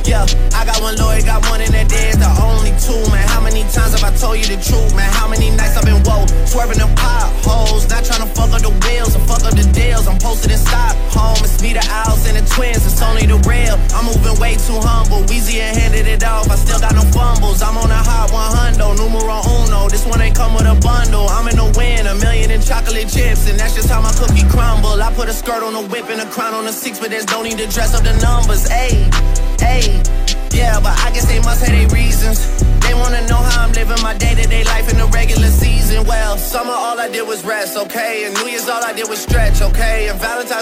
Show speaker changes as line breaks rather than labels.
Yeah, I got one Lord, got one in that day, it's the only two, man. How many times have I told you the truth, man? How many nights I've been woke, swerving them potholes, not trying to fuck up the wheels or fuck up the deals. I'm posted in Stockholm, it's me, the Owls, and the twins, it's only the real. I'm moving way too humble, Weezy and handed it off, I still got no fumbles. I'm on a hot 100, numero uno, this one ain't come with a bundle. I'm in the win, $1 million in chocolate chips, and that's just how my cookie crumble. I put a skirt on a whip and a crown on a 6, but there's no need to dress up the numbers, ayy. Hey, yeah, but I guess they must have their reasons. They wanna know how I'm living my day-to-day life in the regular season. Well, summer all I did was rest, okay? And New Year's all I did was stretch, okay? And Valentine's